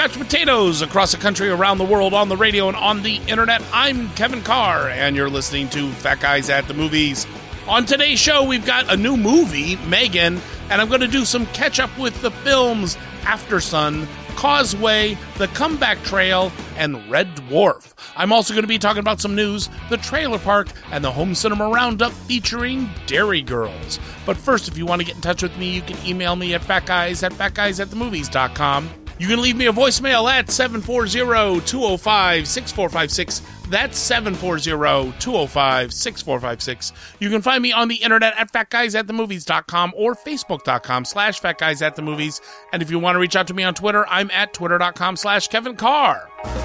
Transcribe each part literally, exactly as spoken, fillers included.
couch potatoes across the country, around the world, on the radio, and on the internet. I'm Kevin Carr, and you're listening to Fat Guys at the Movies. On today's show, we've got a new movie, Megan, and I'm going to do some catch-up with the films Aftersun, Causeway, The Comeback Trail, and Red Dwarf. I'm also going to be talking about some news, the Trailer Park, and the Home Cinema Roundup featuring Dairy Girls. But first, if you want to get in touch with me, you can email me at fatguys at fatguys at the movies dot com. You can leave me a voicemail at seven four zero, two zero five, six four five six. That's seven four zero, two zero five, six four five six. You can find me on the internet at fatguys at the movies dot com or facebook.com slash fatguysatthemovies. And if you want to reach out to me on Twitter, I'm at twitter.com slash Kevin Carr.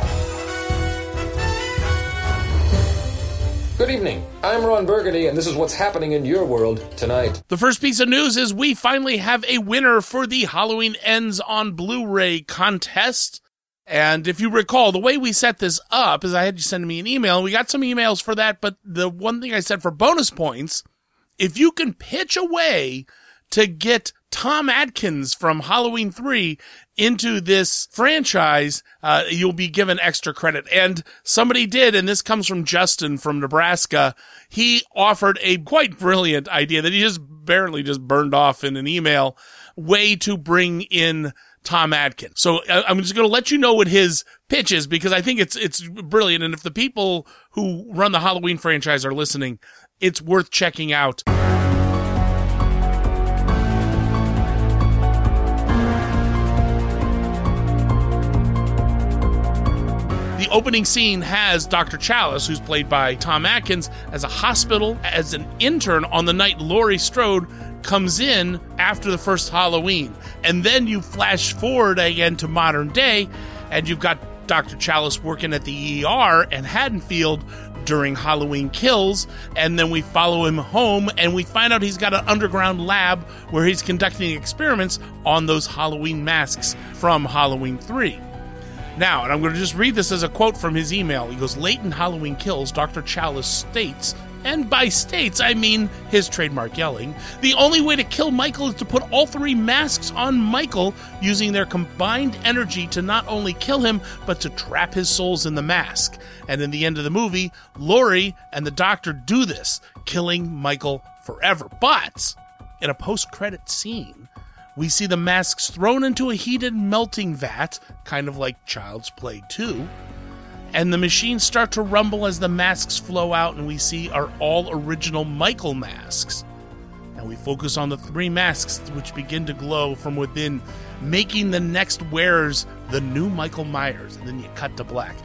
Good evening. I'm Ron Burgundy, and this is what's happening in your world tonight. The first piece of news is we finally have a winner for the Halloween Ends on Blu-ray contest. And if you recall, the way we set this up is I had you send me an email. We got some emails for that, but the one thing I said for bonus points, if you can pitch a way to get Tom Atkins from Halloween three into this franchise, uh, you'll be given extra credit. And somebody did, and this comes from Justin from Nebraska. He offered a quite brilliant idea that he just barely just burned off in an email, way to bring in Tom Atkins. So I'm just going to let you know what his pitch is, because I think it's it's brilliant. And if the people who run the Halloween franchise are listening, it's worth checking out. The opening scene has Doctor Chalice, who's played by Tom Atkins, as a hospital, as an intern on the night Laurie Strode comes in after the first Halloween. And then you flash forward again to modern day, and you've got Doctor Chalice working at the E R in Haddonfield during Halloween Kills, and then we follow him home, and we find out he's got an underground lab where he's conducting experiments on those Halloween masks from Halloween three. Now, and I'm going to just read this as a quote from his email. He goes, late in Halloween Kills, Doctor Chalice states, and by states, I mean his trademark yelling, the only way to kill Michael is to put all three masks on Michael, using their combined energy to not only kill him, but to trap his souls in the mask. And in the end of the movie, Laurie and the doctor do this, killing Michael forever. But in a post-credit scene, we see the masks thrown into a heated melting vat, kind of like Child's Play two, and the machines start to rumble as the masks flow out, and we see our all-original Michael masks. And we focus on the three masks which begin to glow from within, making the next wearers the new Michael Myers, and then you cut to black.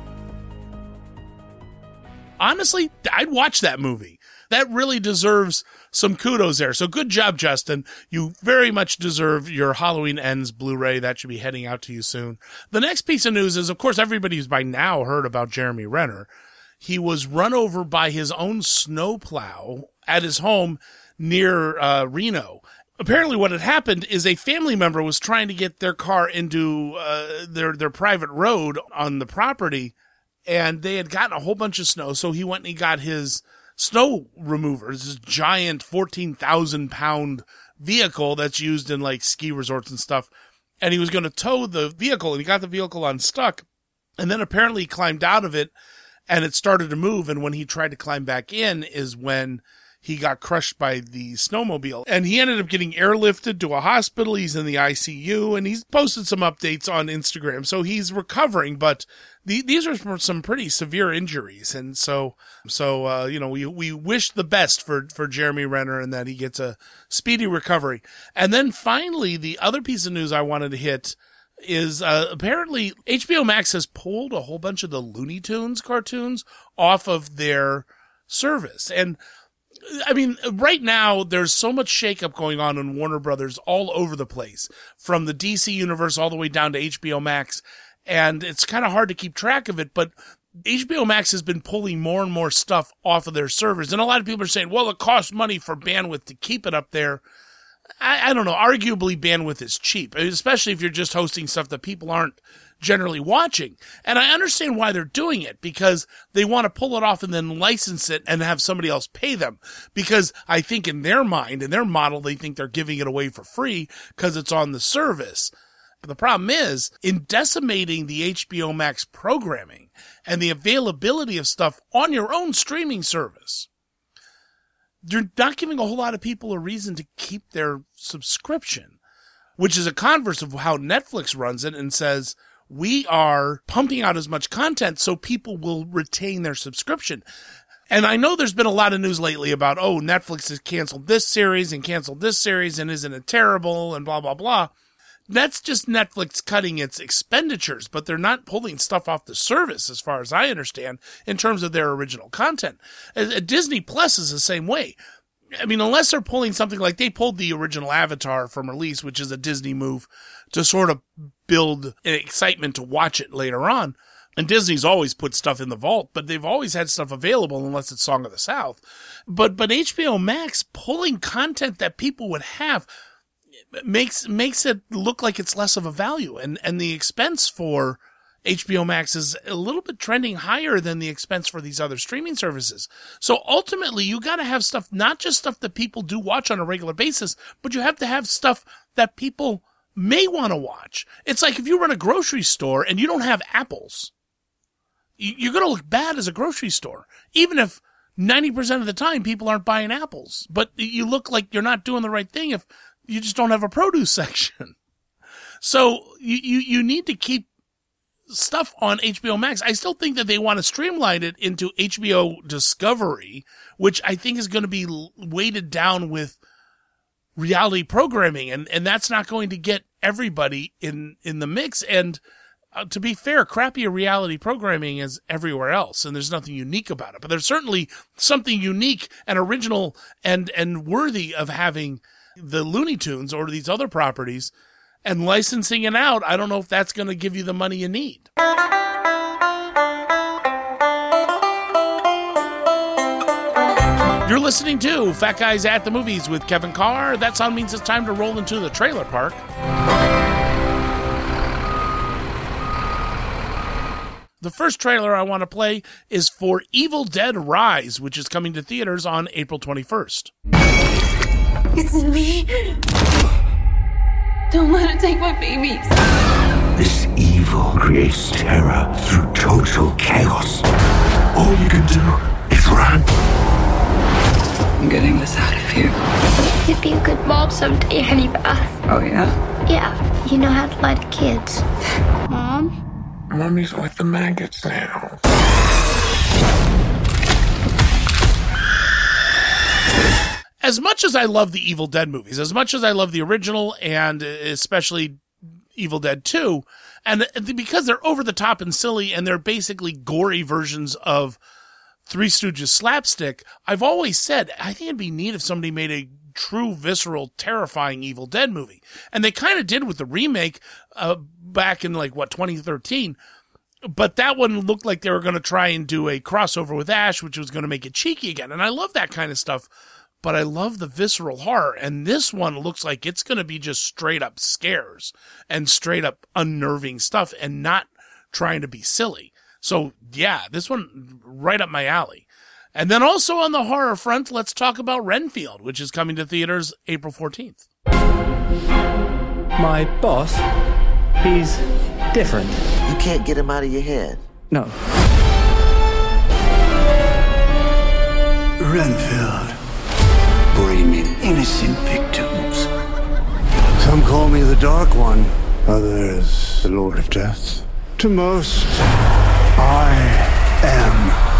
Honestly, I'd watch that movie. That really deserves some kudos there. So good job, Justin. You very much deserve your Halloween Ends Blu-ray. That should be heading out to you soon. The next piece of news is, of course, everybody's by now heard about Jeremy Renner. He was run over by his own snowplow at his home near uh, Reno. Apparently what had happened is a family member was trying to get their car into uh, their, their private road on the property, and they had gotten a whole bunch of snow, so he went and he got his snow remover. It's this giant fourteen thousand pound vehicle that's used in like ski resorts and stuff. And he was going to tow the vehicle, and he got the vehicle unstuck. And then apparently he climbed out of it, and it started to move. And when he tried to climb back in is when he got crushed by the snowmobile. And he ended up getting airlifted to a hospital. He's in the I C U, and he's posted some updates on Instagram. So he's recovering, but the, these are some pretty severe injuries. And so, so, uh, you know, we, we wish the best for, for Jeremy Renner, and that he gets a speedy recovery. And then finally, the other piece of news I wanted to hit is, uh, apparently H B O Max has pulled a whole bunch of the Looney Tunes cartoons off of their service. And I mean, right now, there's so much shakeup going on in Warner Brothers all over the place, from the D C universe all the way down to H B O Max, and it's kind of hard to keep track of it, but H B O Max has been pulling more and more stuff off of their servers, and a lot of people are saying, well, it costs money for bandwidth to keep it up there. I, I don't know. Arguably, bandwidth is cheap, especially if you're just hosting stuff that people aren't generally watching. And I understand why they're doing it, because they want to pull it off and then license it and have somebody else pay them. Because I think in their mind, in their model, they think they're giving it away for free because it's on the service. But the problem is, in decimating the H B O Max programming and the availability of stuff on your own streaming service, you're not giving a whole lot of people a reason to keep their subscription, which is a converse of how Netflix runs it and says, we are pumping out as much content so people will retain their subscription. And I know there's been a lot of news lately about, oh, Netflix has canceled this series and canceled this series and isn't it terrible and blah, blah, blah. That's just Netflix cutting its expenditures, but they're not pulling stuff off the service, as far as I understand, in terms of their original content. Uh, Disney Plus is the same way. I mean, unless they're pulling something like they pulled the original Avatar from release, which is a Disney move to sort of build an excitement to watch it later on. And Disney's always put stuff in the vault, but they've always had stuff available unless it's Song of the South. But, but H B O Max pulling content that people would have makes makes it look like it's less of a value. And, and the expense for H B O Max is a little bit trending higher than the expense for these other streaming services. So ultimately, you got to have stuff, not just stuff that people do watch on a regular basis, but you have to have stuff that people may want to watch. It's like if you run a grocery store and you don't have apples, you're going to look bad as a grocery store, even if ninety percent of the time people aren't buying apples. But you look like you're not doing the right thing if you just don't have a produce section. So you, you, you need to keep stuff on H B O Max. I still think that they want to streamline it into H B O Discovery, which I think is going to be weighted down with reality programming. And, and that's not going to get everybody in, in the mix. And uh, to be fair, crappier reality programming is everywhere else, and there's nothing unique about it. But there's certainly something unique and original and, and worthy of having the Looney Tunes or these other properties, and licensing it out. I don't know if that's going to give you the money you need. You're listening to Fat Guys at the Movies with Kevin Carr. That sound means it's time to roll into the trailer park. The first trailer I want to play is for Evil Dead Rise, which is coming to theaters on April twenty-first. It's me. Don't let it take my babies. This evil creates terror through total chaos. All you can do is run. I'm getting this out of here. You'd be a good mom someday, Honey Bath. Oh, yeah? Yeah, you know how to lie to kids. Mom? Mommy's with the maggots now. As much as I love the Evil Dead movies, as much as I love the original and especially Evil Dead two, and because they're over the top and silly and they're basically gory versions of Three Stooges slapstick, I've always said, I think it'd be neat if somebody made a true, visceral, terrifying Evil Dead movie. And they kind of did with the remake uh, back in, like, what, twenty thirteen. But that one looked like they were going to try and do a crossover with Ash, which was going to make it cheeky again. And I love that kind of stuff. But I love the visceral horror. And this one looks like it's going to be just straight up scares and straight up unnerving stuff and not trying to be silly. So, yeah, this one right up my alley. And then also on the horror front, let's talk about Renfield, which is coming to theaters April fourteenth. My boss, he's different. You can't get him out of your head. No. Renfield, bringing innocent victims. Some call me the Dark One, others the Lord of Death. To most, I am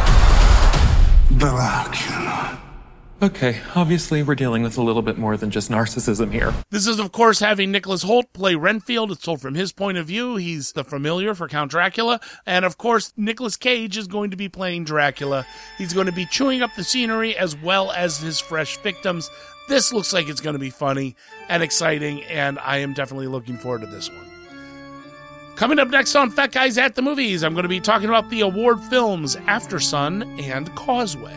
Dracula. Okay, obviously we're dealing with a little bit more than just narcissism here. This is, of course, having Nicholas Hoult play Renfield. It's told from his point of view. He's the familiar for Count Dracula. And, of course, Nicolas Cage is going to be playing Dracula. He's going to be chewing up the scenery as well as his fresh victims. This looks like it's going to be funny and exciting, and I am definitely looking forward to this one. Coming up next on Fat Guys at the Movies, I'm going to be talking about the award films Aftersun and Causeway.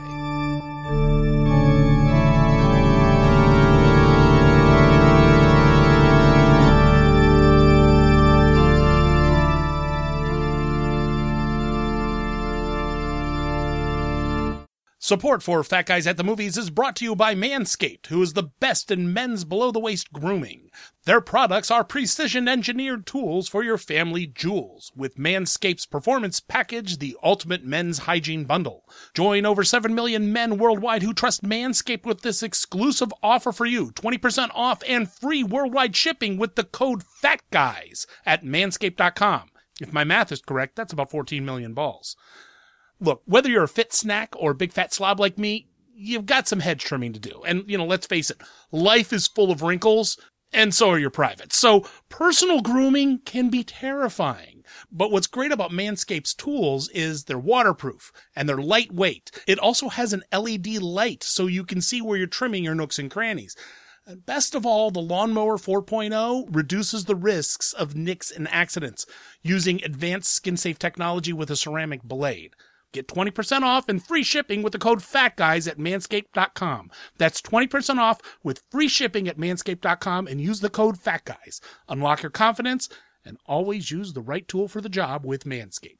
Support for Fat Guys at the Movies is brought to you by Manscaped, who is the best in men's below-the-waist grooming. Their products are precision-engineered tools for your family jewels, with Manscaped's Performance Package, the ultimate men's hygiene bundle. Join over seven million men worldwide who trust Manscaped with this exclusive offer for you, twenty percent off and free worldwide shipping with the code FATGUYS at manscaped dot com. If my math is correct, that's about fourteen million balls. Look, whether you're a fit snack or a big fat slob like me, you've got some head trimming to do. And, you know, let's face it, life is full of wrinkles, and so are your privates. So personal grooming can be terrifying. But what's great about Manscaped's tools is they're waterproof and they're lightweight. It also has an L E D light so you can see where you're trimming your nooks and crannies. And best of all, the Lawnmower four point oh reduces the risks of nicks and accidents using advanced skin-safe technology with a ceramic blade. Get twenty percent off and free shipping with the code FATGUYS at manscaped dot com. That's twenty percent off with free shipping at manscaped dot com and use the code FATGUYS. Unlock your confidence and always use the right tool for the job with Manscaped.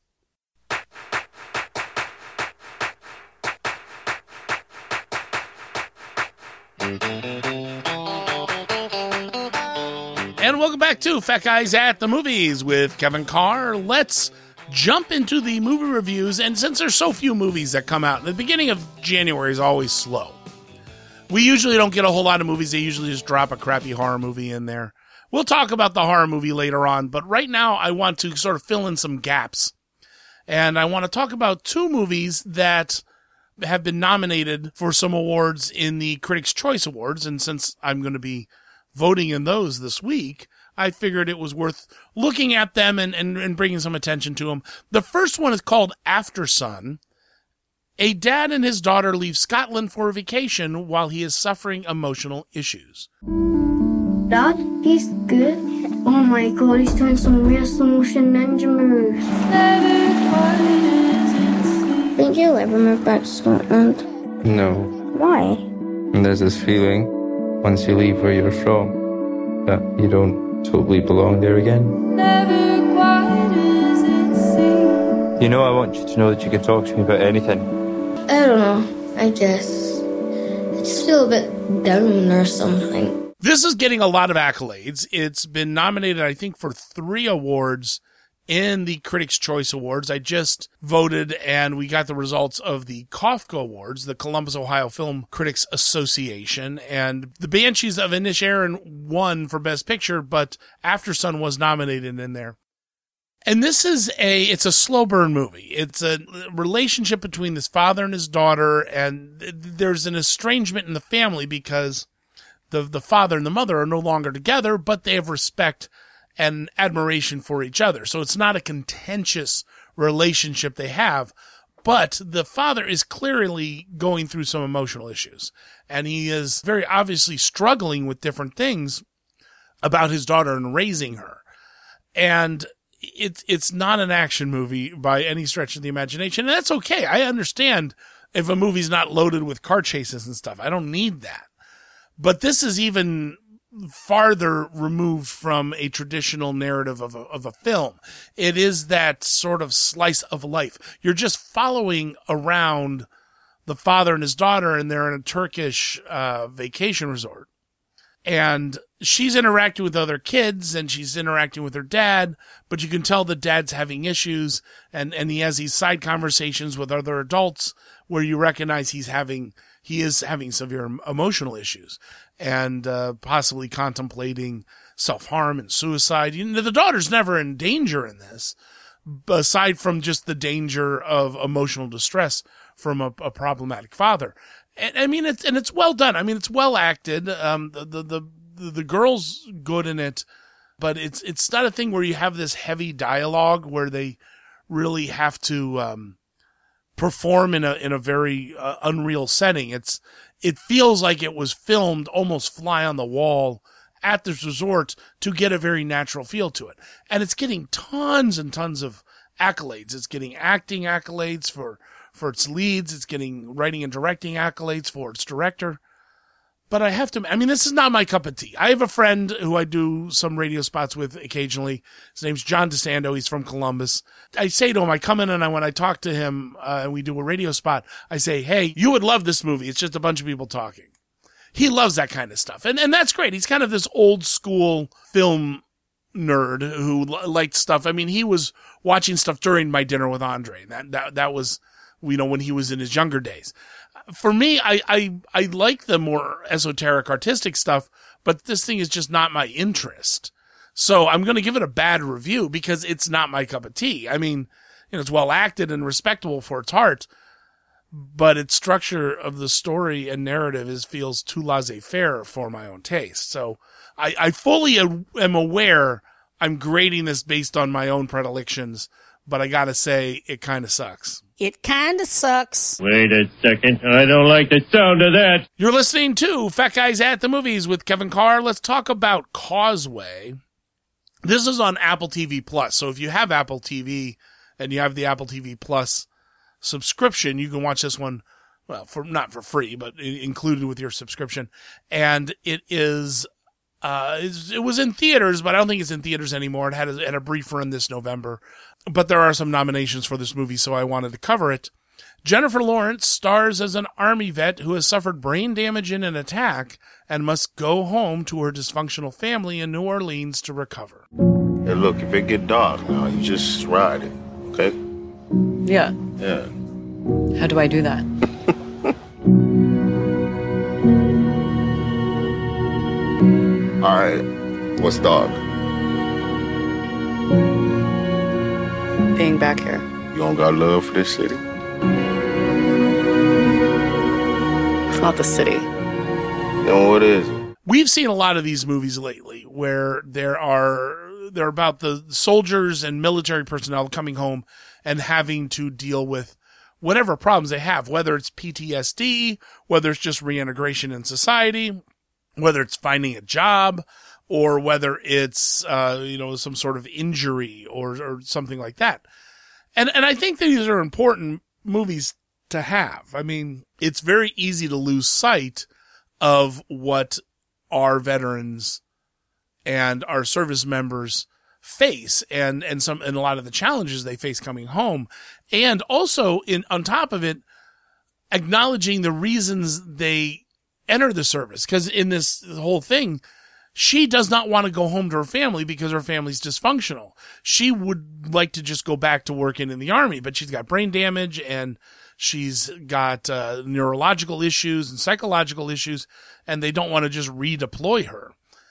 And welcome back to Fat Guys at the Movies with Kevin Carr. Let's jump into the movie reviews, and since there's so few movies that come out, the beginning of January is always slow. We usually don't get a whole lot of movies. They usually just drop a crappy horror movie in there. We'll talk about the horror movie later on, but right now I want to sort of fill in some gaps. And I want to talk about two movies that have been nominated for some awards in the Critics' Choice Awards, and since I'm going to be voting in those this week, I figured it was worth looking at them and, and, and bringing some attention to them. The first one is called Aftersun. A dad and his daughter leave Scotland for a vacation while he is suffering emotional issues. Dad, he's good. Oh my god, he's doing some real slow motion ninja moves. Think you'll ever move back to Scotland? No. Why? And there's this feeling, once you leave where you're from, that you don't totally belong there again. Never quite as it seems. You know, I want you to know that you can talk to me about anything. I don't know. I guess I just feel a bit down or something. This is getting a lot of accolades. It's been nominated, I think, for three awards in the Critics' Choice Awards. I just voted and we got the results of the Kafka Awards, the Columbus, Ohio Film Critics Association, and the Banshees of Inisherin won for Best Picture, but Aftersun was nominated in there. And this is a, it's a slow burn movie. It's a relationship between this father and his daughter, and there's an estrangement in the family because the, the father and the mother are no longer together, but they have respect and admiration for each other. So it's not a contentious relationship they have, but the father is clearly going through some emotional issues, and he is very obviously struggling with different things about his daughter and raising her. And it's, it's not an action movie by any stretch of the imagination, and that's okay. I understand if a movie's not loaded with car chases and stuff. I don't need that. But this is even farther removed from a traditional narrative of a, of a film. It is that sort of slice of life. You're just following around the father and his daughter, and they're in a Turkish uh, vacation resort. And she's interacting with other kids, and she's interacting with her dad, but you can tell the dad's having issues, and, and he has these side conversations with other adults where you recognize he's having, he is having severe emotional issues, and uh, possibly contemplating self-harm and suicide. You know, the daughter's never in danger in this, aside from just the danger of emotional distress from a, a problematic father. And, I mean, it's, and it's well done. I mean, it's well acted. Um, the, the, the, the girl's good in it, but it's, it's not a thing where you have this heavy dialogue where they really have to, um, perform in a, in a very uh, unreal setting. It's, it feels like it was filmed almost fly on the wall at this resort to get a very natural feel to it. And it's getting tons and tons of accolades. It's getting acting accolades for, for its leads. It's getting writing and directing accolades for its director. But I have to, I mean, this is not my cup of tea. I have a friend who I do some radio spots with occasionally. His name's John DeSando. He's from Columbus. I say to him, I come in and I, when I talk to him uh, and we do a radio spot, I say, hey, you would love this movie. It's just a bunch of people talking. He loves that kind of stuff. And, and that's great. He's kind of this old school film nerd who liked stuff. I mean, he was watching stuff during My Dinner with Andre. That, that, that was, you know, when he was in his younger days. For me, I, I, I like the more esoteric artistic stuff, but this thing is just not my interest. So I'm going to give it a bad review because it's not my cup of tea. I mean, you know, it's well acted and respectable for its heart, but its structure of the story and narrative is feels too laissez-faire for my own taste. So I, I fully am aware I'm grading this based on my own predilections, but I got to say it kind of sucks. It kind of sucks. Wait a second. I don't like the sound of that. You're listening to Fat Guys at the Movies with Kevin Carr. Let's talk about Causeway. This is on Apple T V Plus. So if you have Apple T V and you have the Apple T V Plus subscription, you can watch this one, well, for not for free, but included with your subscription. And it is, uh, it was in theaters, but I don't think it's in theaters anymore. It had a, had a brief run this November. But there are some nominations for this movie, so I wanted to cover it. Jennifer Lawrence stars as an Army vet who has suffered brain damage in an attack and must go home to her dysfunctional family in New Orleans to recover. Hey, look, if it get dark now, you just ride it, okay? Yeah. Yeah. How do I do that? All right. What's dark? Being back here. You don't got love for this city? It's not the city. Then what is it? We've seen a lot of these movies lately where there are, they're about the soldiers and military personnel coming home and having to deal with whatever problems they have, whether it's P T S D, whether it's just reintegration in society, whether it's finding a job, or whether it's, uh, you know, some sort of injury or, or something like that. And, and I think these are important movies to have. I mean, it's very easy to lose sight of what our veterans and our service members face and, and some, and a lot of the challenges they face coming home. And also in, on top of it, acknowledging the reasons they enter the service. Cause in this whole thing, she does not want to go home to her family because her family's dysfunctional. She would like to just go back to working in the Army, but she's got brain damage and she's got uh, neurological issues and psychological issues, and they don't want to just redeploy her.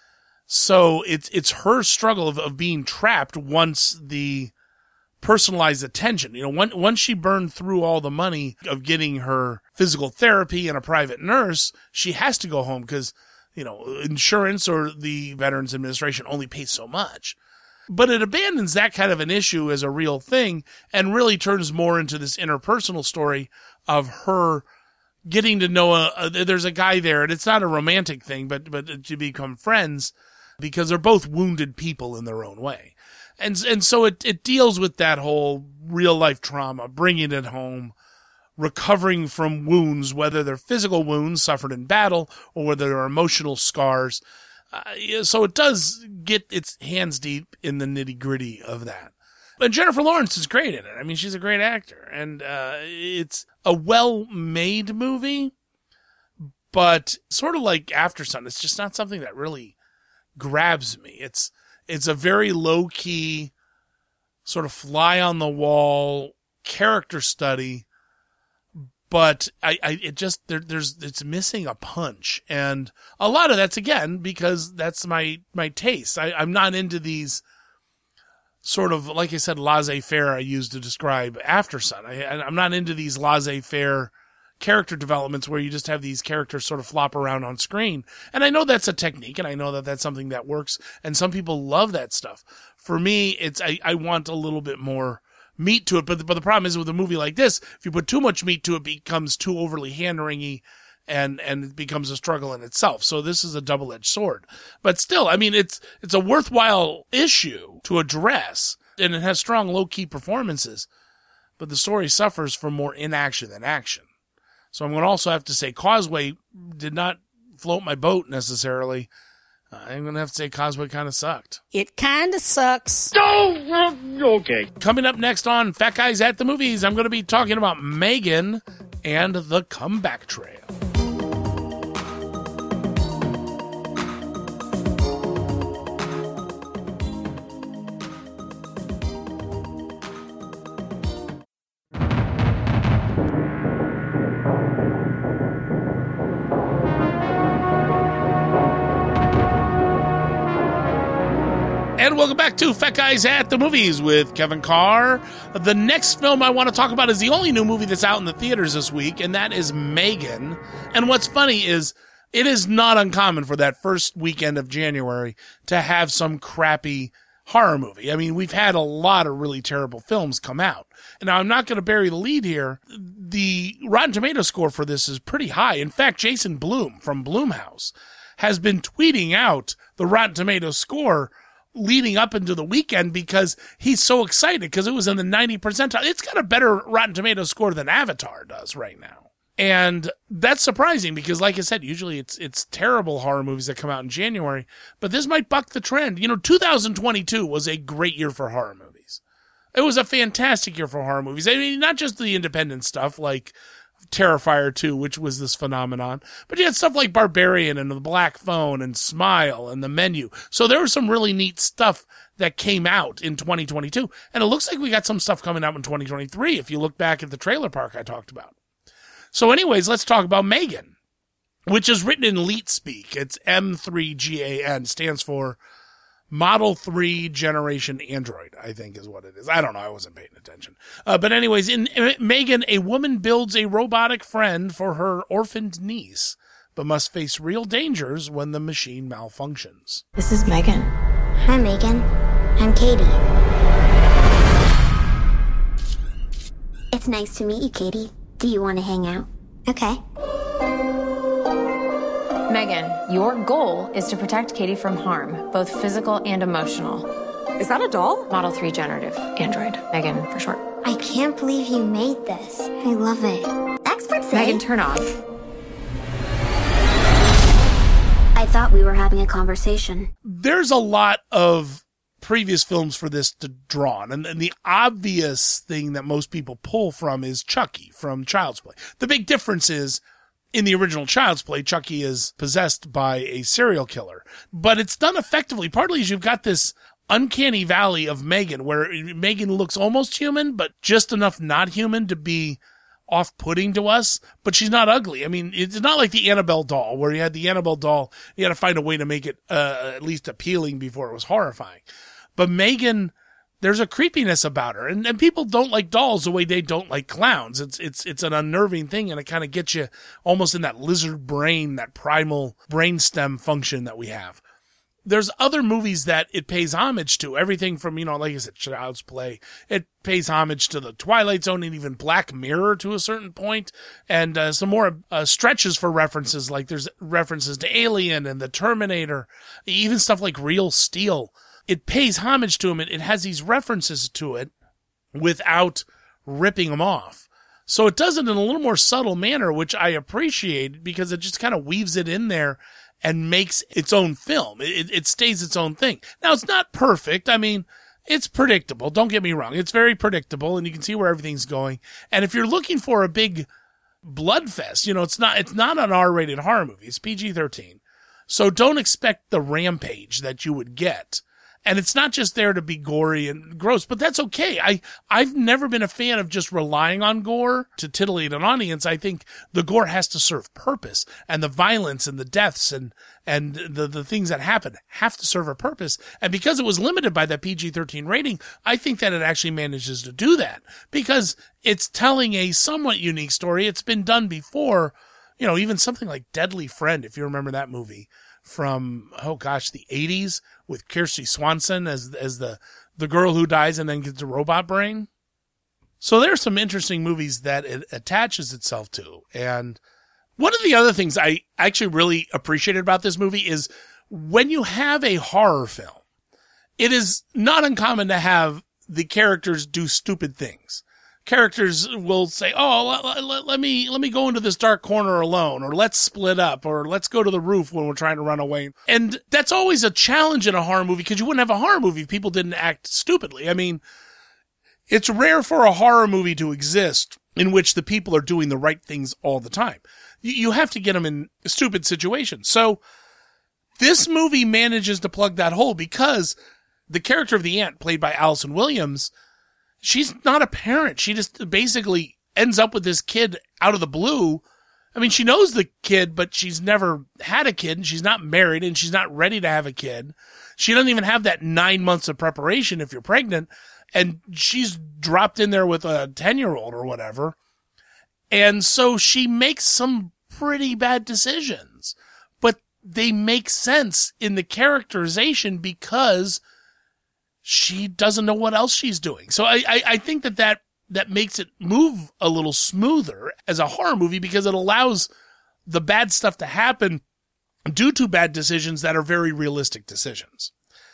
So it's it's her struggle of, of being trapped once the personalized attention. You know, when, once she burned through all the money of getting her physical therapy and a private nurse, she has to go home because, you know, insurance or the Veterans Administration only pays so much. But it abandons that kind of an issue as a real thing and really turns more into this interpersonal story of her getting to know a, a there's a guy there, and it's not a romantic thing, but, but to become friends because they're both wounded people in their own way. And, and so it, it deals with that whole real life trauma, bringing it home, recovering from wounds, whether they're physical wounds suffered in battle or whether they're emotional scars. Uh, so it does get its hands deep in the nitty gritty of that. But Jennifer Lawrence is great in it. I mean, she's a great actor, and uh, it's a well-made movie, but sort of like Aftersun, it's just not something that really grabs me. It's, it's a very low-key, sort of fly-on-the-wall character study, but I, I, it just, there, there's, it's missing a punch. And a lot of that's, again, because that's my, my taste. I, I'm not into these sort of, like I said, laissez-faire I used to describe Aftersun. I, I'm not into these laissez-faire character developments where you just have these characters sort of flop around on screen. And I know that's a technique, and I know that that's something that works, and some people love that stuff. For me, it's, I, I want a little bit more meat to it, but the, but the problem is with a movie like this, if you put too much meat to it, it becomes too overly hand-wringy, and and it becomes a struggle in itself. So this is a double-edged sword. But still, I mean, it's it's a worthwhile issue to address, and it has strong low-key performances, but the story suffers from more inaction than action. So I'm going to also have to say Causeway did not float my boat necessarily. Uh, I'm going to have to say Causeway kind of sucked. It kind of sucks. Oh, okay. Coming up next on Fat Guys at the Movies, I'm going to be talking about M3GAN and the Comeback Trail. And welcome back to Fat Guys at the Movies with Kevin Carr. The next film I want to talk about is the only new movie that's out in the theaters this week, and that is M3GAN. And what's funny is it is not uncommon for that first weekend of January to have some crappy horror movie. I mean, we've had a lot of really terrible films come out. And now I'm not going to bury the lead here. The Rotten Tomatoes score for this is pretty high. In fact, Jason Blum from Blumhouse has been tweeting out the Rotten Tomatoes score leading up into the weekend because he's so excited because it was in the ninety percentile. It's got a better Rotten Tomatoes score than Avatar does right now. And that's surprising because, like I said, usually it's it's terrible horror movies that come out in January, but this might buck the trend. You know, two thousand twenty-two was a great year for horror movies. It was a fantastic year for horror movies. I mean, not just the independent stuff like Terrifier two, which was this phenomenon, but you had stuff like Barbarian and The Black Phone and Smile and The Menu. So there was some really neat stuff that came out in twenty twenty-two. And it looks like we got some stuff coming out in twenty twenty-three if you look back at the trailer park I talked about. So anyways, let's talk about M3GAN, which is written in Leet speak. It's M three G A N, stands for Model three Generation Android, I think is what it is. I don't know. I wasn't paying attention. Uh, but anyways, in M3GAN, a woman builds a robotic friend for her orphaned niece, but must face real dangers when the machine malfunctions. This is M3GAN. Hi, M3GAN. I'm Katie. It's nice to meet you, Katie. Do you want to hang out? Okay. M3GAN, your goal is to protect Katie from harm, both physical and emotional. Is that a doll? Model three Generative Android. M3GAN for short. I can't believe you made this. I love it. Experts say... M3GAN, turn off. I thought we were having a conversation. There's a lot of previous films for this to draw on, and, and the obvious thing that most people pull from is Chucky from Child's Play. The big difference is, in the original Child's Play, Chucky is possessed by a serial killer. But it's done effectively. Partly is you've got this uncanny valley of M3GAN, where M3GAN looks almost human, but just enough not human to be off-putting to us. But she's not ugly. I mean, it's not like the Annabelle doll, where you had the Annabelle doll, you had to find a way to make it uh, at least appealing before it was horrifying. But M3GAN, there's a creepiness about her, and, and people don't like dolls the way they don't like clowns. It's it's it's an unnerving thing, and it kind of gets you almost in that lizard brain, that primal brainstem function that we have. There's other movies that it pays homage to, everything from, you know, like I said, Child's Play. It pays homage to the Twilight Zone and even Black Mirror to a certain point, and uh, some more uh, stretches for references, like there's references to Alien and the Terminator, even stuff like Real Steel. It pays homage to him. It, it has these references to it without ripping them off. So it does it in a little more subtle manner, which I appreciate because it just kind of weaves it in there and makes its own film. It, it stays its own thing. Now, it's not perfect. I mean, it's predictable. Don't get me wrong. It's very predictable, and you can see where everything's going. And if you're looking for a big blood fest, you know, it's not, it's not an R-rated horror movie. It's P G thirteen. So don't expect the rampage that you would get. And it's not just there to be gory and gross, but that's okay. I, I've never been a fan of just relying on gore to titillate an audience. I think the gore has to serve purpose, and the violence and the deaths and, and the, the things that happen have to serve a purpose. And because it was limited by that P G thirteen rating, I think that it actually manages to do that because it's telling a somewhat unique story. It's been done before, you know, even something like Deadly Friend, if you remember that movie from, oh gosh, the eighties with Kirsty Swanson as as the, the girl who dies and then gets a robot brain. So there's some interesting movies that it attaches itself to. And one of the other things I actually really appreciated about this movie is when you have a horror film, it is not uncommon to have the characters do stupid things. characters will say, oh, let, let, let me let me go into this dark corner alone, or let's split up, or let's go to the roof when we're trying to run away. And that's always a challenge in a horror movie, because you wouldn't have a horror movie if people didn't act stupidly. I mean, it's rare for a horror movie to exist in which the people are doing the right things all the time. You, you have to get them in stupid situations. So this movie manages to plug that hole, because the character of the aunt, played by Allison Williams, she's not a parent. She just basically ends up with this kid out of the blue. I mean, she knows the kid, but she's never had a kid, and she's not married, and she's not ready to have a kid. She doesn't even have that nine months of preparation if you're pregnant, and she's dropped in there with a ten-year-old or whatever. And so she makes some pretty bad decisions, but they make sense in the characterization because she doesn't know what else she's doing. So I, I, I think that, that that makes it move a little smoother as a horror movie, because it allows the bad stuff to happen due to bad decisions that are very realistic decisions.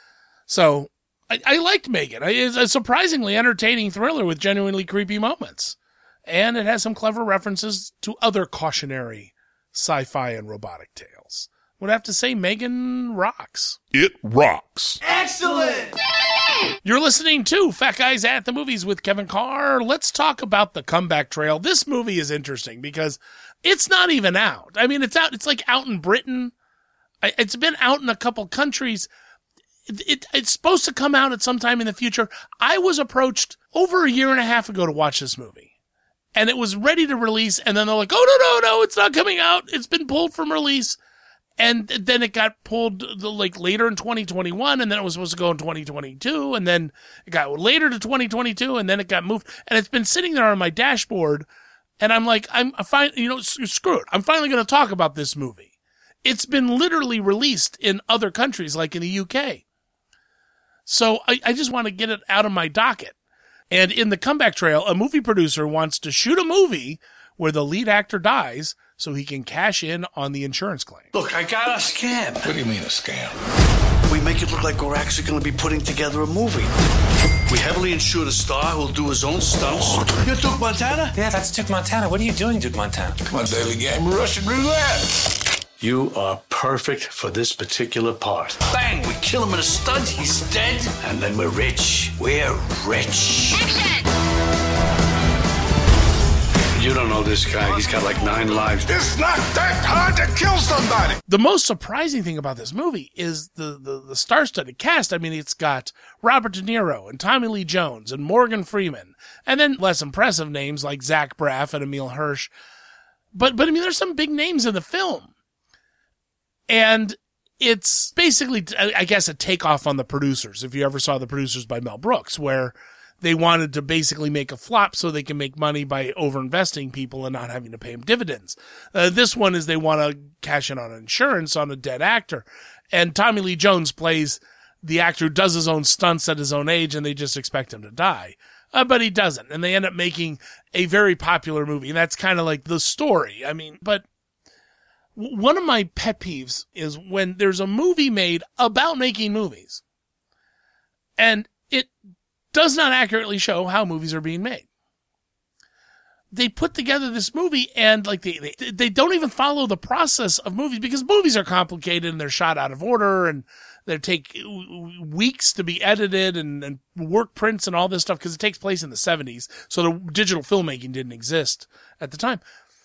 So I, I liked Megan. It's a surprisingly entertaining thriller with genuinely creepy moments. And it has some clever references to other cautionary sci-fi and robotic tales. Would have to say Megan rocks. It rocks. Excellent! You're listening to Fat Guys at the Movies with Kevin Carr. Let's talk about The Comeback Trail. This movie is interesting because it's not even out. I mean, it's out. It's like out in Britain. It's been out in a couple countries. It, it, it's supposed to come out at some time in the future. I was approached over a year and a half ago to watch this movie. And it was ready to release, and then they're like, oh, no, no, no, it's not coming out. It's been pulled from release. And then it got pulled the, like later in twenty twenty-one, and then it was supposed to go in twenty twenty-two, and then it got later to twenty twenty-two, and then it got moved. And it's been sitting there on my dashboard, and I'm like, I'm fine, you know, screw it. I'm finally going to talk about this movie. It's been literally released in other countries, like in the U K. So I, I just want to get it out of my docket. And in The Comeback Trail, a movie producer wants to shoot a movie where the lead actor dies so he can cash in on the insurance claim. Look, I got a scam. What do you mean a scam? We make it look like we're actually going to be putting together a movie. We heavily insure the star who'll do his own stunts. You're Duke Montana? Yeah, that's Duke Montana. What are you doing, Duke Montana? Come on, daily game, Russian roulette. You are perfect for this particular part. Bang! We kill him in a stunt, he's dead, and then we're rich. We're rich. You don't know this guy. He's got like nine lives. It's not that hard to kill somebody. The most surprising thing about this movie is the, the, the star-studded cast. I mean, it's got Robert De Niro and Tommy Lee Jones and Morgan Freeman, and then less impressive names like Zach Braff and Emile Hirsch. But, but I mean, there's some big names in the film. And it's basically, I guess, a takeoff on The Producers, if you ever saw The Producers by Mel Brooks, where they wanted to basically make a flop so they can make money by overinvesting people and not having to pay them dividends. Uh, this one is they want to cash in on insurance on a dead actor. And Tommy Lee Jones plays the actor who does his own stunts at his own age, and they just expect him to die. Uh, but he doesn't. And they end up making a very popular movie. And that's kind of like the story. I mean, but one of my pet peeves is when there's a movie made about making movies, and it does not accurately show how movies are being made. They put together this movie, and like they, they they don't even follow the process of movies, because movies are complicated and they're shot out of order, and they take weeks to be edited and, and work prints and all this stuff, because it takes place in the seventies, so the digital filmmaking didn't exist at the time.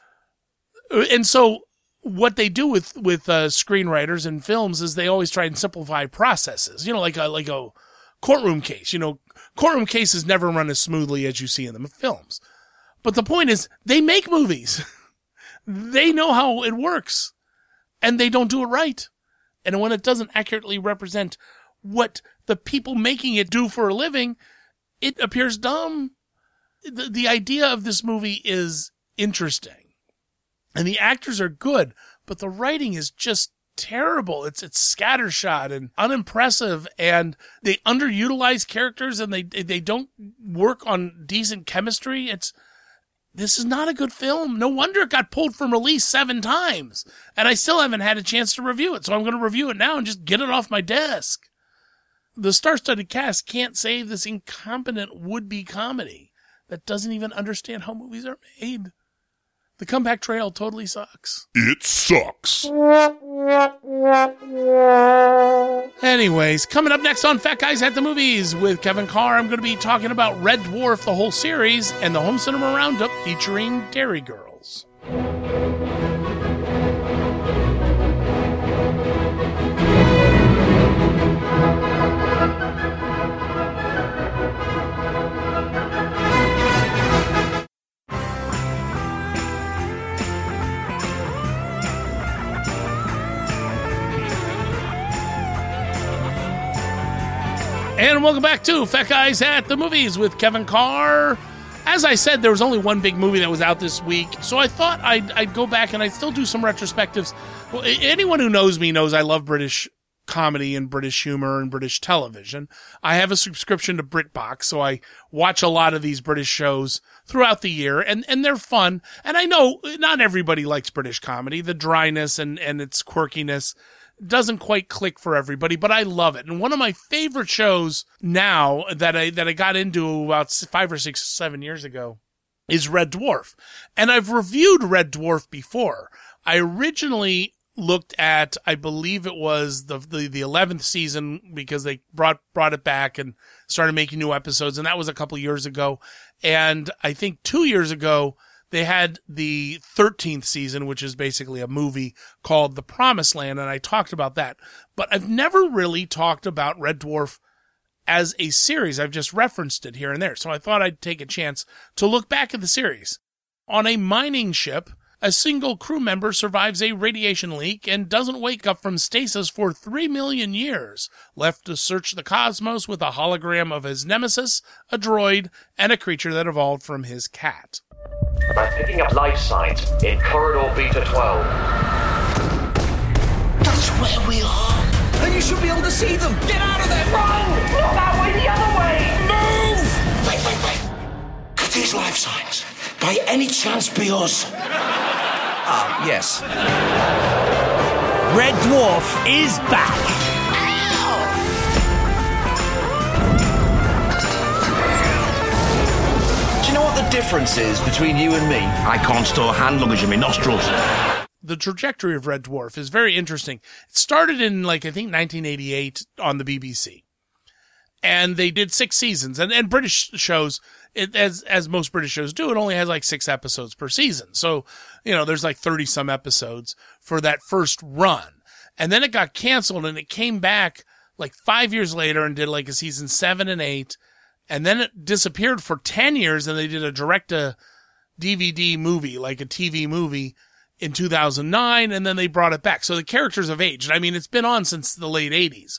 And so what they do with, with, uh, screenwriters and films is they always try and simplify processes, you know, like a, like a courtroom case, you know, courtroom cases never run as smoothly as you see in the films. But the point is, they make movies. They know how it works, and they don't do it right. And when it doesn't accurately represent what the people making it do for a living, it appears dumb. The, the idea of this movie is interesting. And the actors are good, but the writing is just terrible. It's it's scattershot and unimpressive, and they underutilize characters, and they they don't work on decent chemistry. It's this is not a good film. No wonder it got pulled from release seven times, and I still haven't had a chance to review it. So I'm going to review it now and just get it off my desk. The star-studded cast can't save this incompetent would-be comedy that doesn't even understand how movies are made. The Comeback Trail totally sucks. It sucks. Anyways, coming up next on Fat Guys at the Movies with Kevin Carr, I'm going to be talking about Red Dwarf, the whole series, and the Home Cinema Roundup featuring Dairy Girls. And welcome back to Fat Guys at the Movies with Kevin Carr. As I said, there was only one big movie that was out this week, so I thought I'd, I'd go back and I'd still do some retrospectives. Well, anyone who knows me knows I love British comedy and British humor and British television. I have a subscription to BritBox, so I watch a lot of these British shows throughout the year, and, and they're fun. And I know not everybody likes British comedy. The dryness and, and its quirkiness doesn't quite click for everybody, but I love it. And one of my favorite shows now that I that I got into about five or six, seven years ago is Red Dwarf. And I've reviewed Red Dwarf before. I originally looked at, I believe it was the the, the eleventh season, because they brought brought it back and started making new episodes, and that was a couple years ago. And I think two years ago, they had the thirteenth season, which is basically a movie called The Promised Land, and I talked about that. But I've never really talked about Red Dwarf as a series. I've just referenced it here and there. So I thought I'd take a chance to look back at the series. On a mining ship, a single crew member survives a radiation leak and doesn't wake up from stasis for three million years, left to search the cosmos with a hologram of his nemesis, a droid, and a creature that evolved from his cat. I'm picking up life signs in corridor Beta twelve. That's where we are. And you should be able to see them. Get out of there. Wrong! Not that way, the other way! Move! Wait, wait, wait. Could these life signs by any chance be us? Ah, yes. Red Dwarf is back. Do you know what the difference is between you and me? I can't store hand luggage in my nostrils. The trajectory of Red Dwarf is very interesting. It started in, like, I think nineteen eighty-eight on the B B C. And they did six seasons. And, and British shows, it, as as most British shows do, it only has like six episodes per season. So, you know, there's like thirty-some episodes for that first run. And then it got canceled, and it came back like five years later and did like a season seven and eight. And then it disappeared for ten years, and they did a direct-to-D V D movie, like a T V movie, in two thousand nine, and then they brought it back. So the characters have aged. I mean, it's been on since the late eighties.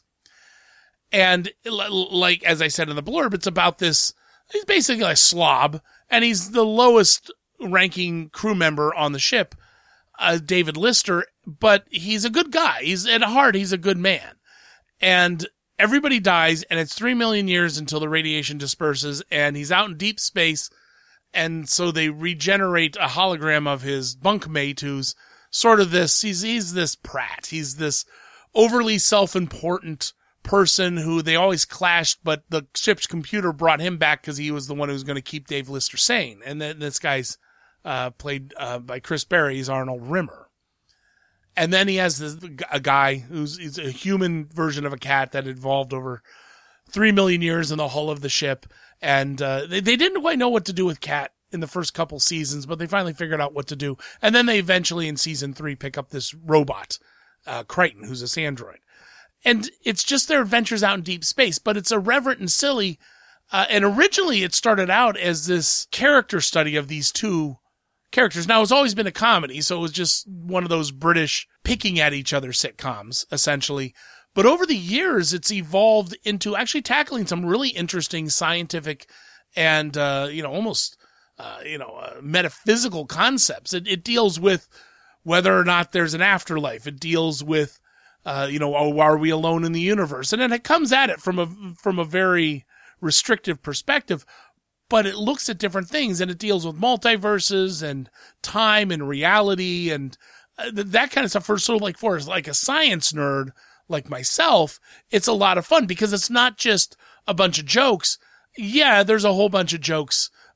And like, as I said in the blurb, it's about this, he's basically a slob, and he's the lowest ranking crew member on the ship, uh, David Lister, but he's a good guy. He's, at heart, he's a good man. And everybody dies, and it's three million years until the radiation disperses, and he's out in deep space, and so they regenerate a hologram of his bunkmate, who's sort of this, he's, he's this prat. He's this overly self-important person who they always clashed, but the ship's computer brought him back because he was the one who was going to keep Dave Lister sane. And then this guy's uh, played uh, by Chris Berry. He's Arnold Rimmer. And then he has this, a guy who's he's a human version of a cat that evolved over three million years in the hull of the ship. And uh, they, they didn't quite know what to do with Cat in the first couple seasons, but they finally figured out what to do. And then they eventually, in season three, pick up this robot, uh, Crichton, who's a sandroid. And it's just their adventures out in deep space, but it's irreverent and silly. Uh, and originally it started out as this character study of these two characters. Now, it's always been a comedy, so it was just one of those British picking at each other sitcoms, essentially. But over the years, it's evolved into actually tackling some really interesting scientific and, uh, you know, almost, uh, you know, uh, metaphysical concepts. It, it deals with whether or not there's an afterlife. It deals with, uh, you know, oh, are we alone in the universe? And then it comes at it from a, from a very restrictive perspective, but it looks at different things, and it deals with multiverses and time and reality and uh, that kind of stuff. For sort of like for like a science nerd like myself, it's a lot of fun because it's not just a bunch of jokes. Yeah, there's a whole bunch of jokes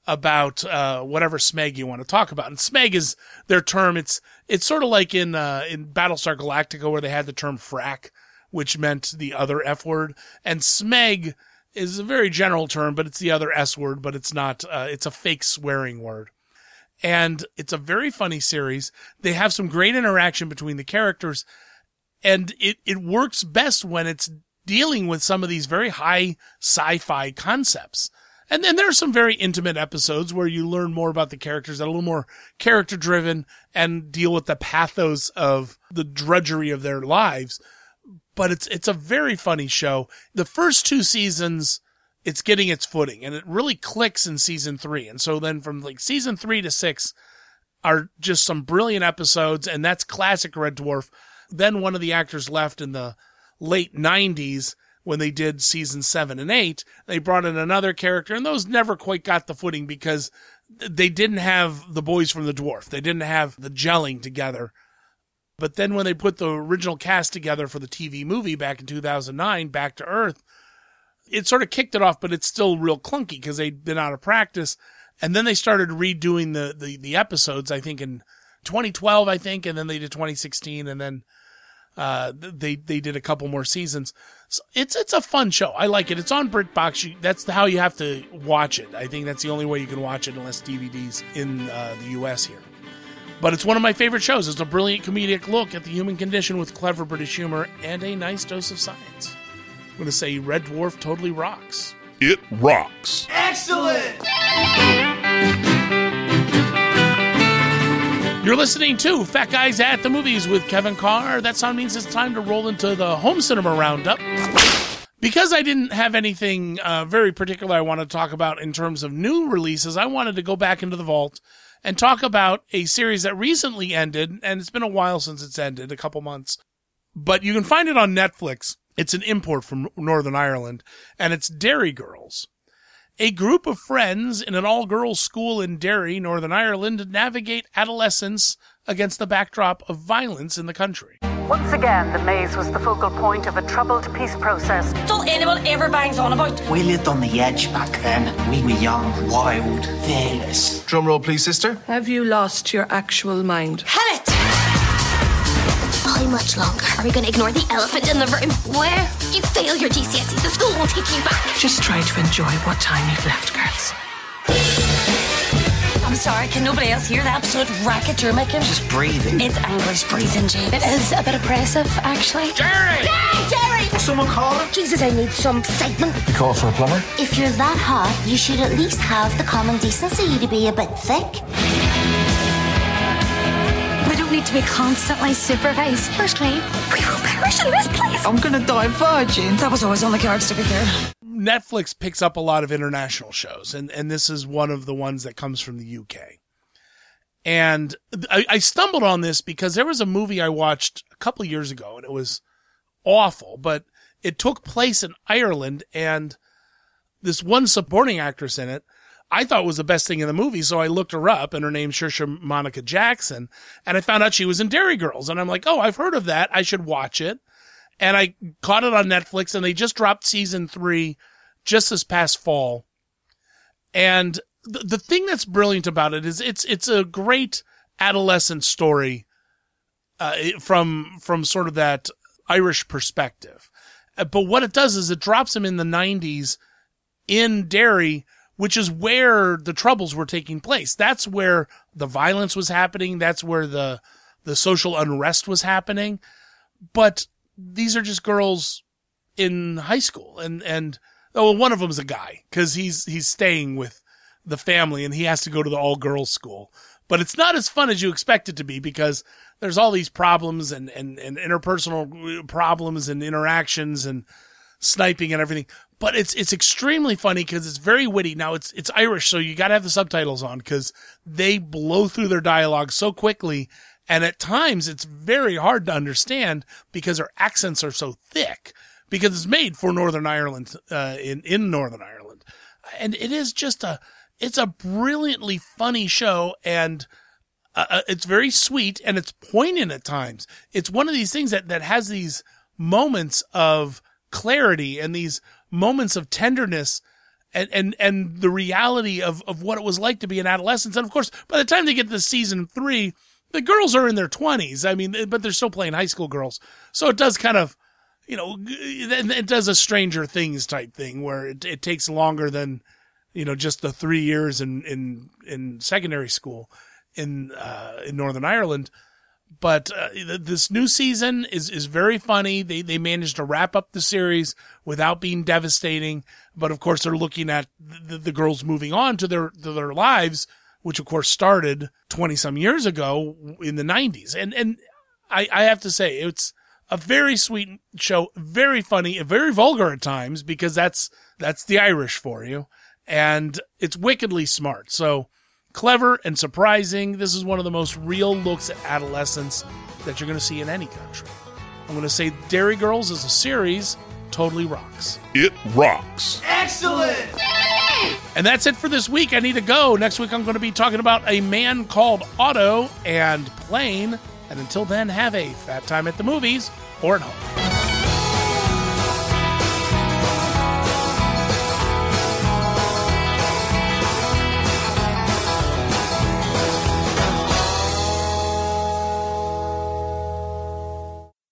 about uh, whatever smeg you want to talk about. And smeg is their term. It's it's sort of like in uh, in Battlestar Galactica where they had the term frack, which meant the other F word. And smeg is a very general term, but it's the other S word, but it's not. Uh, it's a fake swearing word. And it's a very funny series. They have some great interaction between the characters, and it, it works best when it's dealing with some of these very high sci-fi concepts. And then there are some very intimate episodes where you learn more about the characters that are a little more character driven and deal with the pathos of the drudgery of their lives. But it's, it's a very funny show. The first two seasons, it's getting its footing, and it really clicks in season three. And so then from like season three to six are just some brilliant episodes, and that's classic Red Dwarf. Then one of the actors left in the late nineties when they did season seven and eight. They brought in another character, and those never quite got the footing because they didn't have the boys from the Dwarf. They didn't have the gelling together. But then when they put the original cast together for the T V movie back in two thousand nine, Back to Earth, it sort of kicked it off, but it's still real clunky because they'd been out of practice. And then they started redoing the, the, the episodes, I think in twenty twelve, I think, and then they did twenty sixteen, and then uh, they they did a couple more seasons. So it's it's a fun show. I like it. It's on BritBox. You, that's how you have to watch it. I think that's the only way you can watch it unless D V D's in uh, the U S here. But it's one of my favorite shows. It's a brilliant comedic look at the human condition with clever British humor and a nice dose of science. I'm going to say Red Dwarf totally rocks. It rocks. Excellent! You're listening to Fat Guys at the Movies with Kevin Carr. That sound means it's time to roll into the home cinema roundup. Because I didn't have anything uh, very particular I wanted to talk about in terms of new releases, I wanted to go back into the vault and talk about a series that recently ended, and it's been a while since it's ended, a couple months. But you can find it on Netflix. It's an import from Northern Ireland, and it's Derry Girls. A group of friends in an all-girls school in Derry, Northern Ireland, navigate adolescence against the backdrop of violence in the country. Once again, the maze was the focal point of a troubled peace process. That's all anyone ever bangs on about. We lived on the edge back then. We were young, wild, fearless. Drum roll, please, sister. Have you lost your actual mind? Hell it! How much longer are we going to ignore the elephant in the room? Where you fail your G C S Es, the school won't take you back. Just try to enjoy what time you've left, girls. I'm sorry, can nobody else hear the absolute racket you're making? Just breathing. It's anguish breathing, Jane. It is a bit oppressive, actually. Jerry! Jerry! Jerry! Someone call her? Jesus, I need some excitement. You call for a plumber? If you're that hot, you should at least have the common decency to be a bit thick. We don't need to be constantly supervised. First claim, we will perish in this place. I'm gonna die virgin. That was always on the cards, to be fair. Netflix picks up a lot of international shows, and, and this is one of the ones that comes from the U K. And I, I stumbled on this because there was a movie I watched a couple of years ago, and it was awful, but it took place in Ireland, and this one supporting actress in it I thought was the best thing in the movie, so I looked her up, and her name's Saoirse Monica Jackson, and I found out she was in Derry Girls, and I'm like, oh, I've heard of that. I should watch it. And I caught it on Netflix, and they just dropped season three just this past fall. And the, the thing that's brilliant about it is it's it's a great adolescent story uh, from from sort of that Irish perspective. But what it does is it drops them in the nineties in Derry, which is where the troubles were taking place. That's where the violence was happening. That's where the the social unrest was happening. But these are just girls in high school, and and oh, one of them's a guy because he's he's staying with the family and he has to go to the all girls school. But it's not as fun as you expect it to be because there's all these problems and and and interpersonal problems and interactions and sniping and everything. But it's it's extremely funny because it's very witty. Now it's it's Irish, so you got to have the subtitles on because they blow through their dialogue so quickly. And at times, it's very hard to understand because their accents are so thick, because it's made for Northern Ireland, uh, in, in Northern Ireland. And it is just a, it's a brilliantly funny show, and uh, it's very sweet, and it's poignant at times. It's one of these things that, that has these moments of clarity and these moments of tenderness and, and, and the reality of, of what it was like to be an adolescent. And of course, by the time they get to season three, the girls are in their twenties. I mean, but they're still playing high school girls. So it does kind of, you know, it does a Stranger Things type thing where it, it takes longer than, you know, just the three years in, in, in secondary school in, uh, in Northern Ireland. But, uh, this new season is, is very funny. They, they managed to wrap up the series without being devastating. But of course, they're looking at the, the girls moving on to their, to their lives, which of course started twenty some years ago in the nineties. And, and I, I have to say, it's a very sweet show, very funny, and very vulgar at times, because that's, that's the Irish for you. And it's wickedly smart. So clever and surprising. This is one of the most real looks at adolescence that you're going to see in any country. I'm going to say Derry Girls as a series totally rocks. It rocks. Excellent! And that's it for this week. I need to go. Next week, I'm going to be talking about A Man Called Otto and Plane. And until then, have a fat time at the movies or at home.